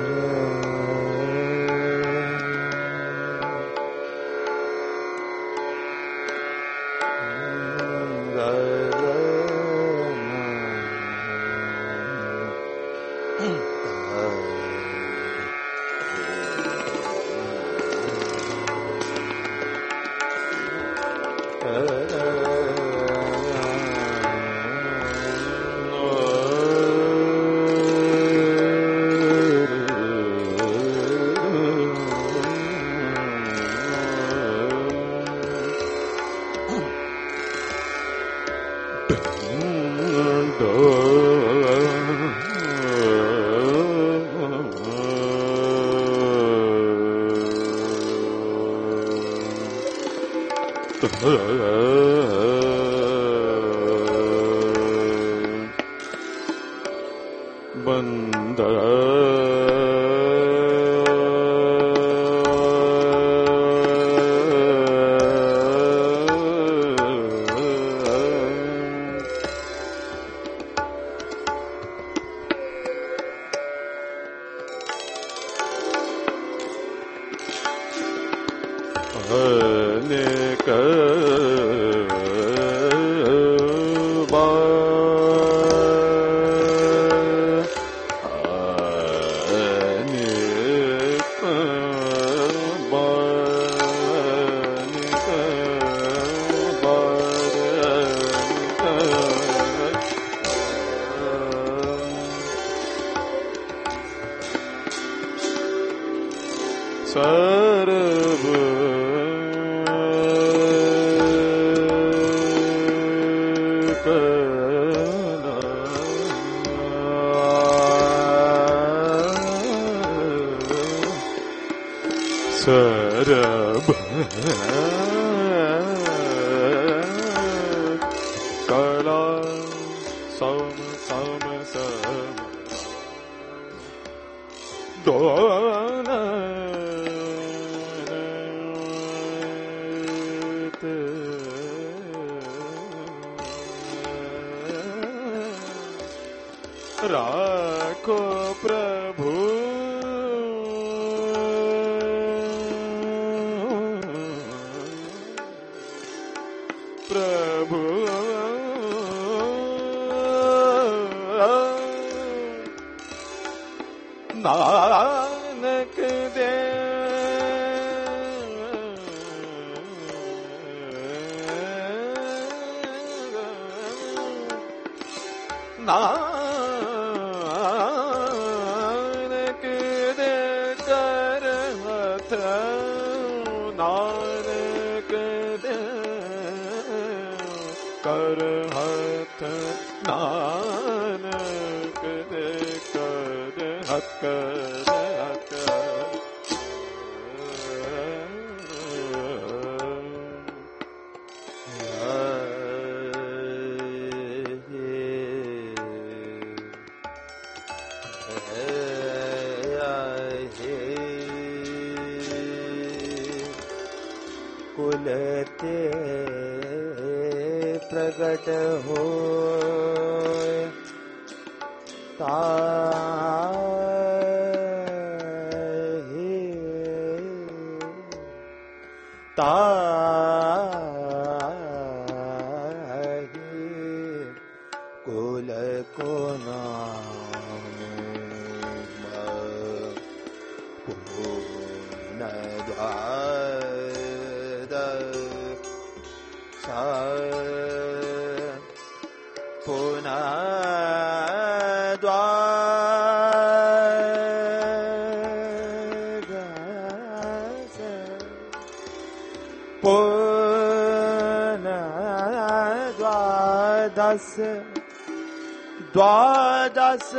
द्वादश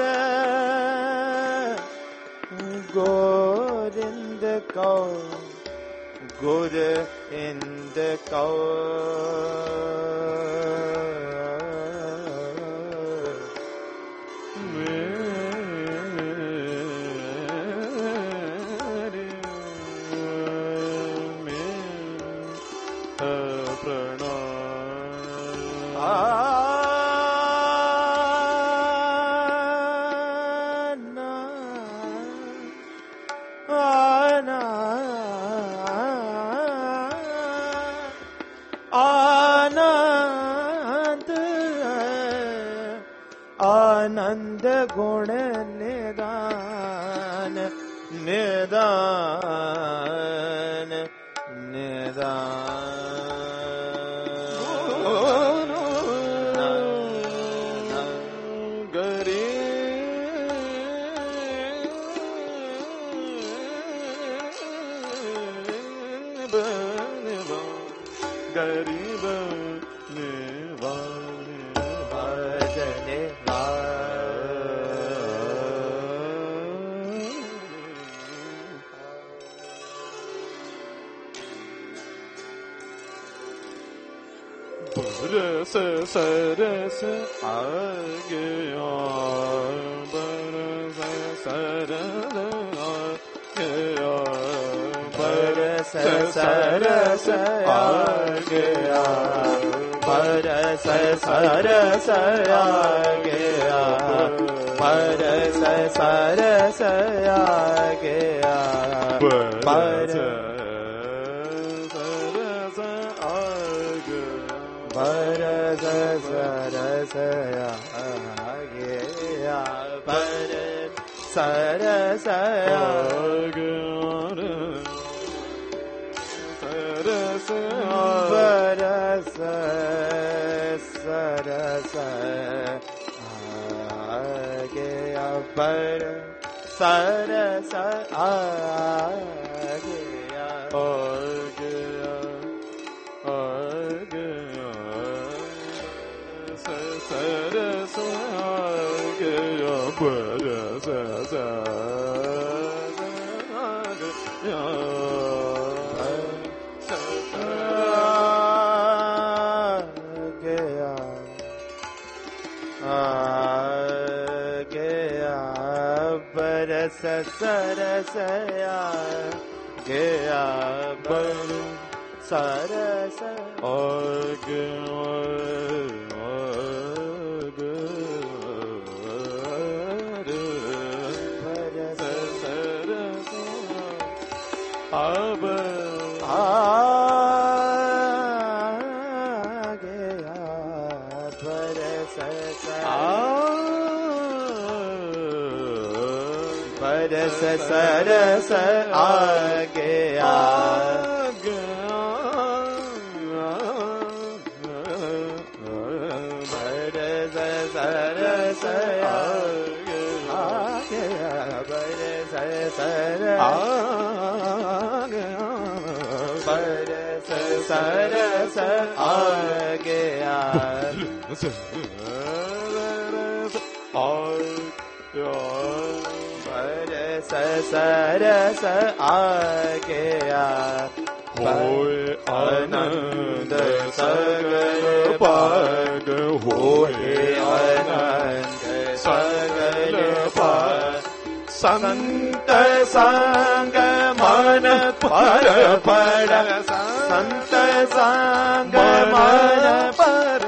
गोरिंद को गुर इंद को आनंद गुण निदान निदान निदान गरीब भजने बरस सरस आ गया बरस सरस आ गया बरस सरस आ गया बरस सरस आ गया बरस सरस आ गया बरस बरस सरस आ गया बरस सरस आ गया सरस बरस सरस आ गया बरस सरस आ गया सरस आ गया बरस सरस आ गया बरस सरस आ गया बरस सरस आ गया बरस सरस अब आ गया बरस बरस सरस आ गया बरस सरस आ गया बरस सरस आ गया बरस सरस आ गया बरस सरस आ गया होए आनंद सगल पाग होए आनंद सगल पाग संत संग मन पर पड़ संत संग मन पर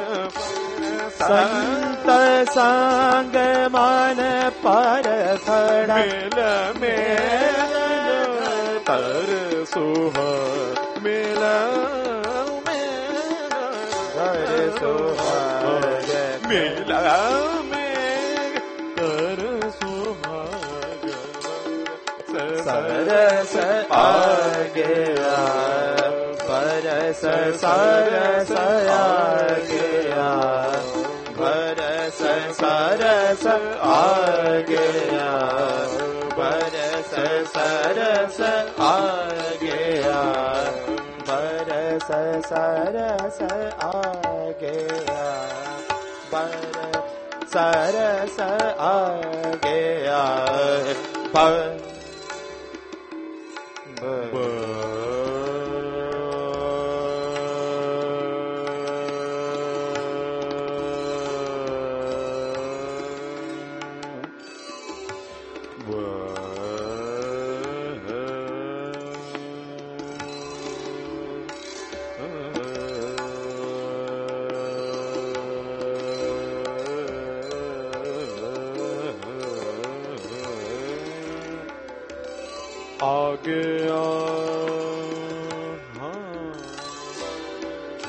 संत संग मन पर खड़ा मेल तर सुह मेल तर सुहाग मेल तर सुहाग सरस आ गया बरस सरस आ गया बरस सरस आ गया बरस सरस आ गया बरस सरस आ गया बरस सरस आ गया आ गया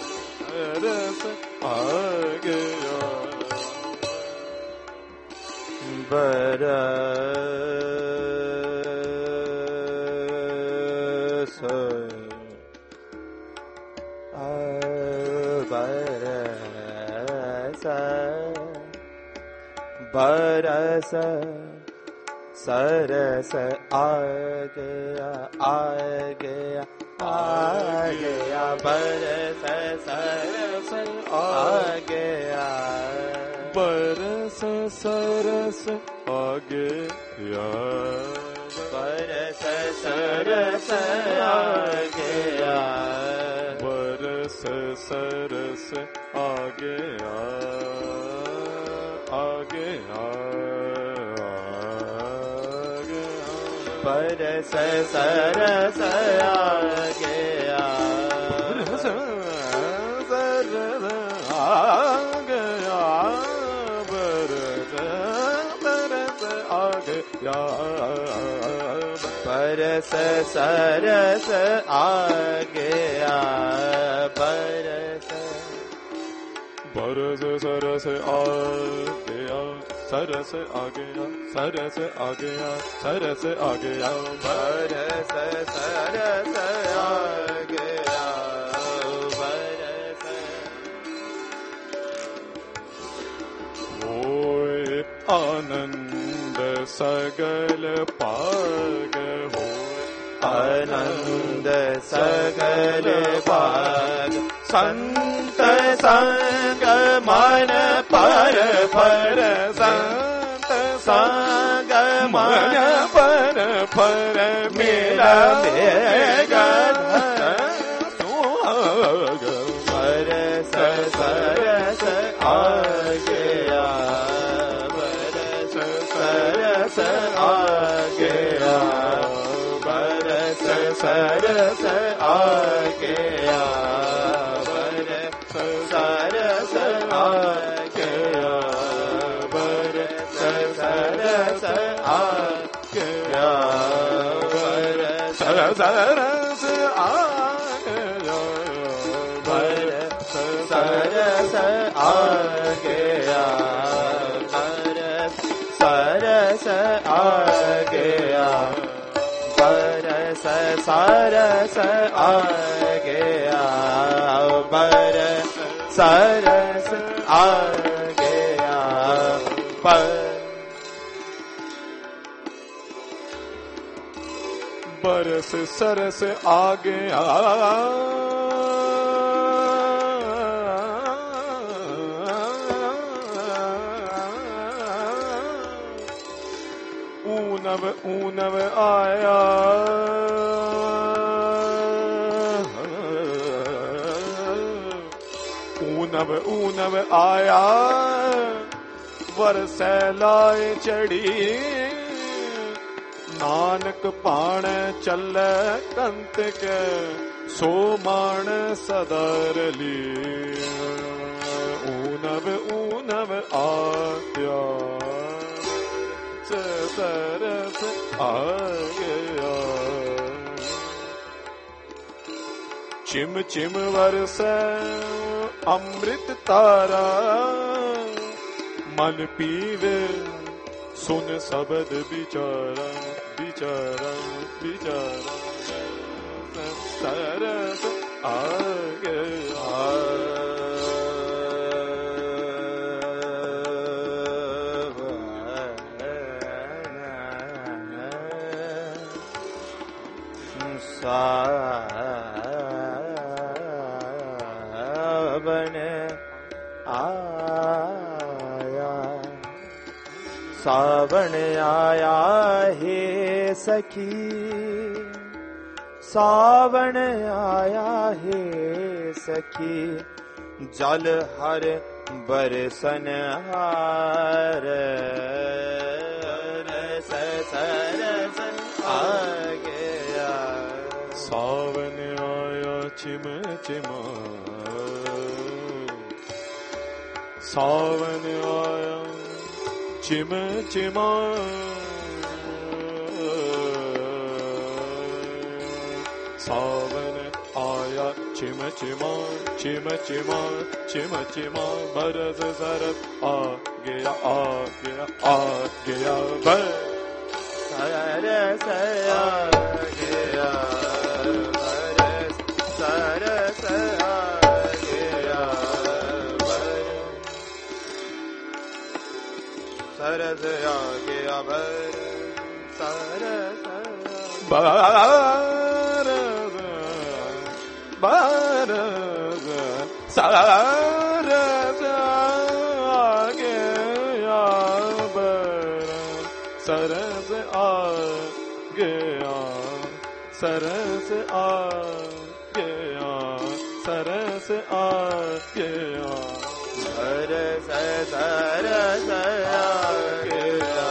रस आ गया बरस बरस सरस आ गया बरस सरस आ गया बरस सरस आ गया बरस सरस आ गया बरस सरस आ गया बरस सरस आ गया बरस सरस आ गया बरस सरस आ गया बरस सरस आ गया बरस सरस आ गया सरस आ गया सरस आ गया सरस आ गया बरस सरस आ गया बरस होए आनंद सगल पाग होए आनंद सगल पाग संत संग मन पर संत संग मन पर मेरा सुहाग बरस सरस आ गया बरस सरस आ गया बरस सरस आ गया बरस सरस आ गया बरस सरस आ गया बरस सरस आ बरस सरस आ गया बरस सरस आ गया बरस सरस आ गया बरस सरस आ गया बरस सरस आ गया ऊनव आया ऊनव आया वरसै लाए चढ़ी नानक पाण चलै कंत के सो मान सदरली ऊनव आया सरस आ गया चिम चिम वरसै अमृत तारा मन पीवे सुन शब्द बिचारा बिचारा बिचारा सरस आ गया सावन आया सावन आया हे सखी सावन आया हे सखी जल हर बरसन हार सरस आ गया सावन आया चिम चिमा सावन आया चिम चिमा सावन आया चिम चिमा चिम चिमा चिम चिमा बरस सरस आ गया आ गया बर सरस आ गया बरस सरस आ गया बरस सरस आ गया बरस सरस बरस सरस आ गया बरस सरस आ गया सरस आ गया सरस आ गया बरस सरस आ गया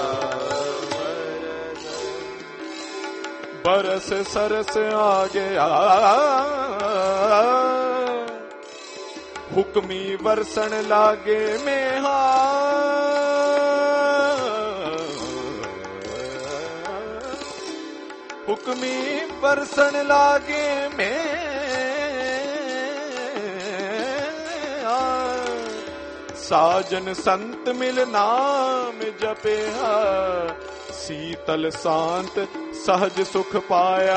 बरस सरस आ गया हुक्मी बरसन लागे मेहा हुक्मी बरसन लागे में साजन संत मिल नाम जपे शीतल शांत सहज सुख पाया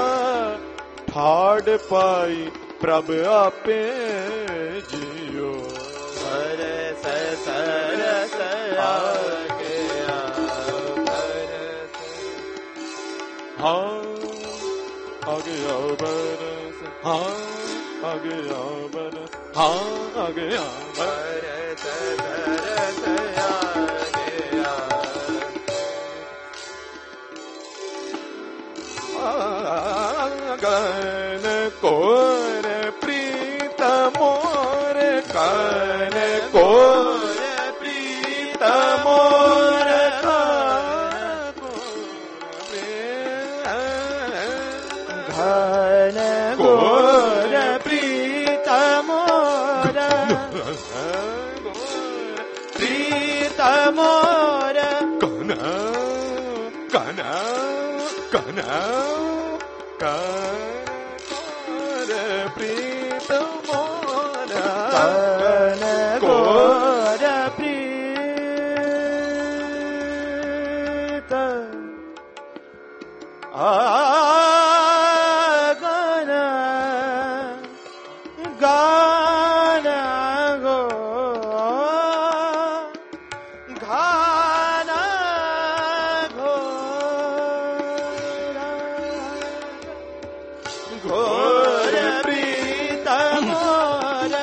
ठाड़ पाई प्रभ आपे जियो बरस सरस आ गया बरस हाँ आ गया बरस हाँ आ गया बरस हाँ आ गया बरस सरस आ गया गन कोर प्रीत मोर गन कोर प्रीत मोर घन घोर प्रीत मोर प्रीत मोर कन कन कन कोर प्रीत मोर घन घोर प्रीत गान गो घान घोर प्रीत मोर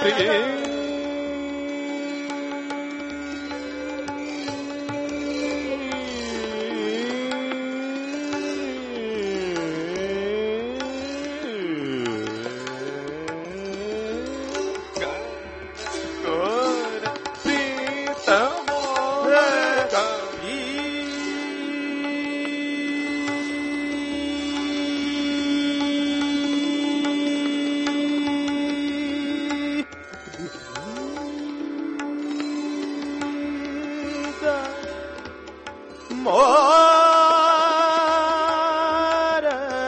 मोर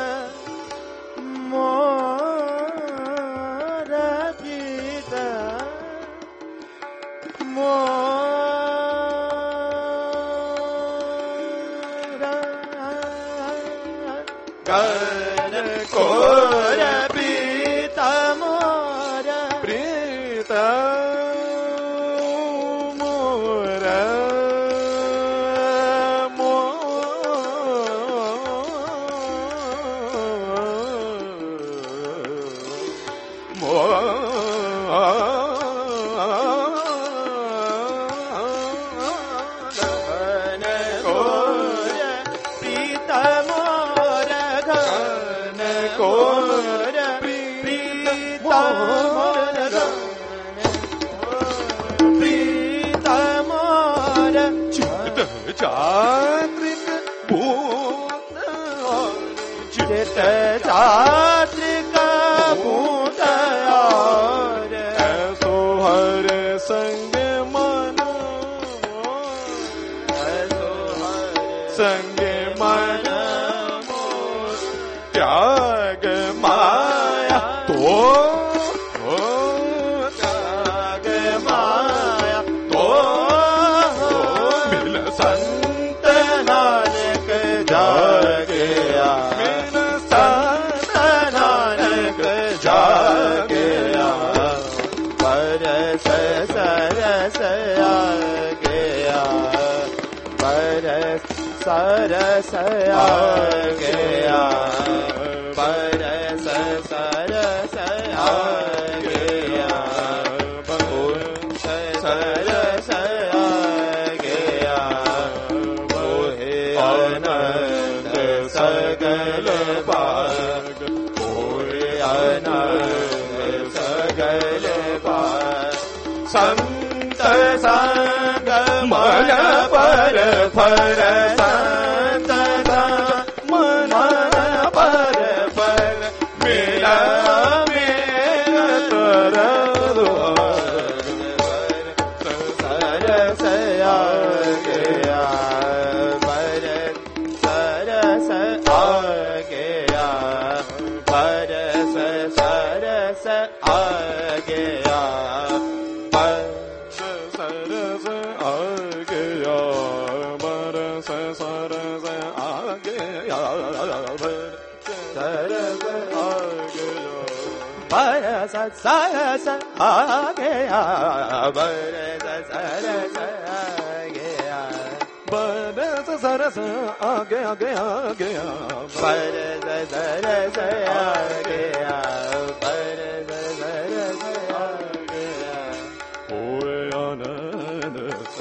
मोर प्रीत मोर गन कोर प्रीत मोर प्रीत मोर चात्रिक भूत चित चात्रिक भूत और ऐसो हर संग मन संग मन त्याग माया तो त्याग माया तो परस सरस आ गया परस सरस आ गया सरस आ गया मोहे आनंद सगल भाग मोहे आनंद सगल भाग संत संग मन पर फर संत मन पर फल मेरा सरस आ गया सरस आ गया परस सरस आ गया सरस आ गया बरस सरस आ गया सरस आ गया परस सरस आ गया परस सरस आ गया बरस सरस आ गया गया गया परस सरस आ गया परस सरस आ गया होए आनंद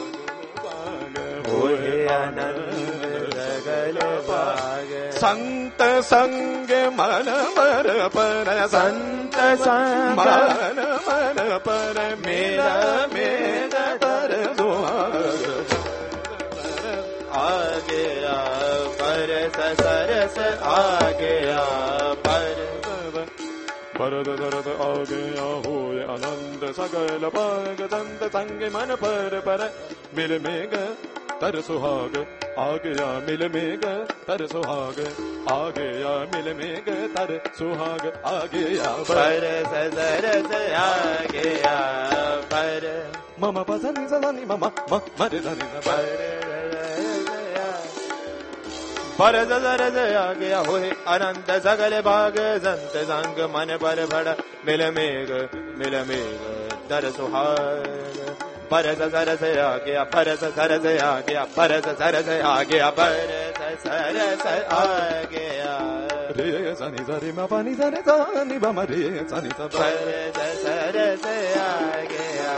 होए आनंद सगल भाग संत संग मन पर पर संत संग मन मन पर मेरा मेरा तर आ गया परस सरस आ गया परद दरद आ गया होए आनंद सगल भाग संत संग मन पर पर मिल मेघ तर सुहाग आ गया मिल मेघ तर सुहाग आ गया मिल मेघ तर सुहाग आ गया परस सरस आ गया पर मम पसनी सनी मम मरे धनी परस सरस आ गया होए अनंत सगल भाग संत संग मन पर भड़ मिल मेघ तर सुहाग परस सरस आ गया परस सरस आ गया परस सरस आ गया परस सरस आ गया रे सनी सरी म पानी सनी सनी बम रे सनी स परस सरस आ गया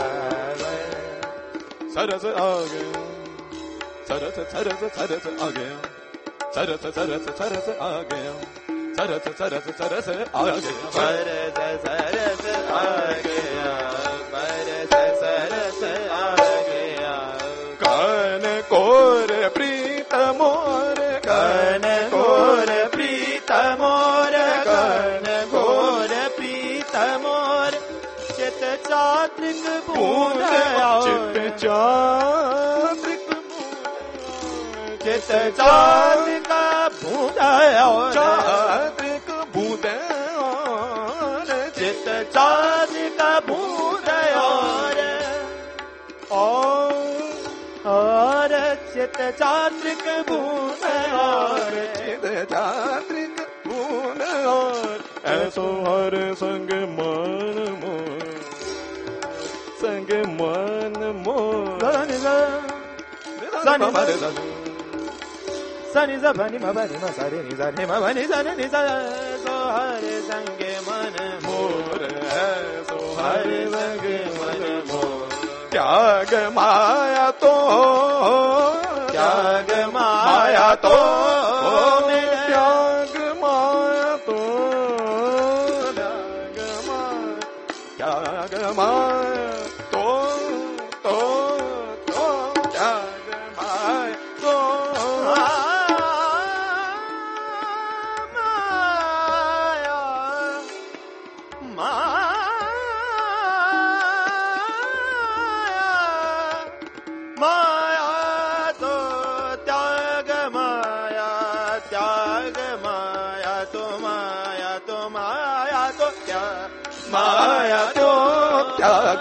सरस आ गया सरस सरस सरस आ गया सरस सरस सरस आ गया सरस सरस सरस आ गया परस सरस आ गया परस सरस आ गया कान कोर प्रीत मोर कन घोर प्रीत मोर कन घोर प्रीत मोर चित चात्रिक बूंद चित चात्रिक चित चात्रिक बूंद चात्रिक बूंद चित चात्रिक बूंद और चित चात्रिक बूंद चित चात्रिक बूंद और ऐसो हर संग मन मोर संग मन मोर सनि स भनि म भनि म सरि नि स नि म भनि स नि स सो हरे संगे मन मोर ऐसो हरे संगे मन मोर त्याग माया तो त्याग माया तो त्याग माया तो त्याग माया तो त्याग माया तो माया तो त्याग माया त्याग माया तो माया तो माया तो माया तो त्याग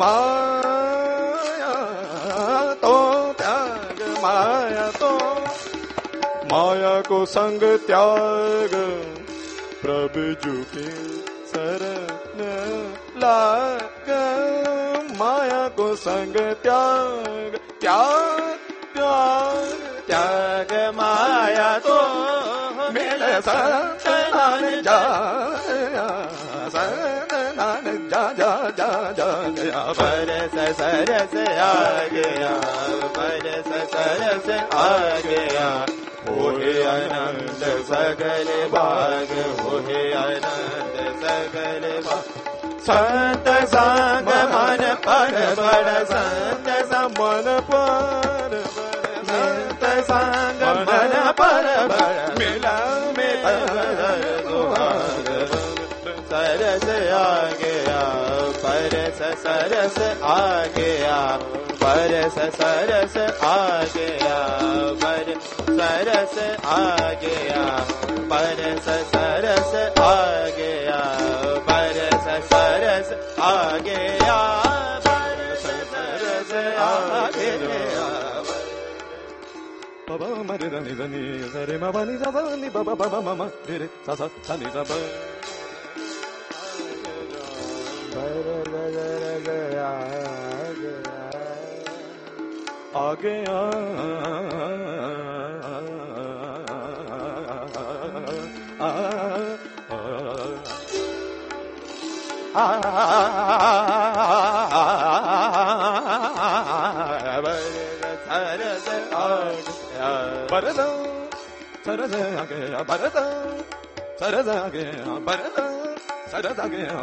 माया तो त्याग माया तो माया को संग त्याग प्रभु जी के शरण लाग माया को संग त्याग त्याग त्याग त्याग माया तो मिल संत नान जाया संत नान जा जा जा जा गया बरस सरस आ गया बरस सरस आ गया होए आनंद सगल भाग होए आनंद सगल भाग संत संग मन पर बड़ संत मन पर संत संग मन पर बड़ मिला सरस आ गया परस सरस आ गया परस सरस आ गया परस सरस आ गया परस सरस आ गया परस सरस आ गया परस सरस आ गया Baba mari dani dani sare ma bani sa bani baba baba mama dire sa sa sani sa ba आ गया Barada, sarada gaya, barada, sarada gaya, barada, sarada gaya,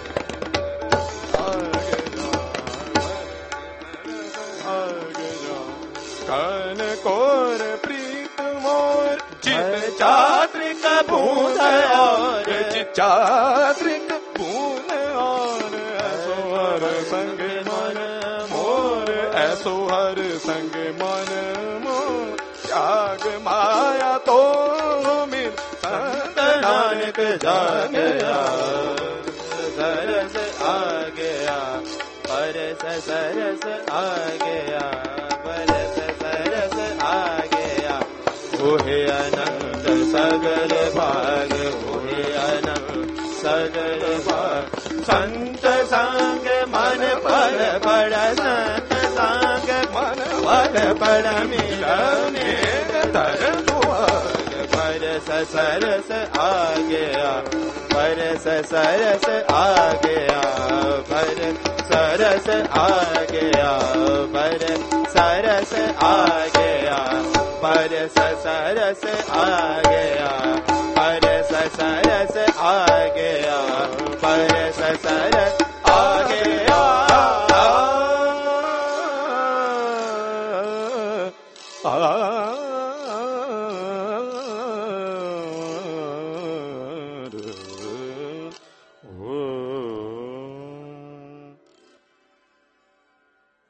कान कोर प्रीत मोर चित चात्रिक बूंद और चात्रिक बूंद और ऐसो हर संग मन मोर ऐसो हर संग मन मोर त्याग माया तो मिल संत नानक जाग गया सरस आ गया परस सरस आ गया परस सरस आ गया होए अनंत सगल भाग होए अनंत सगल भाग संत संग मन पर बड़ संत संग मन पर बड़ मिलने तर परस सरस आ गया परस सरस आ गया परस सरस आ गया परस सरस आ गया परस सरस आ गया परस सरस आ गया परस सरस आ गया आ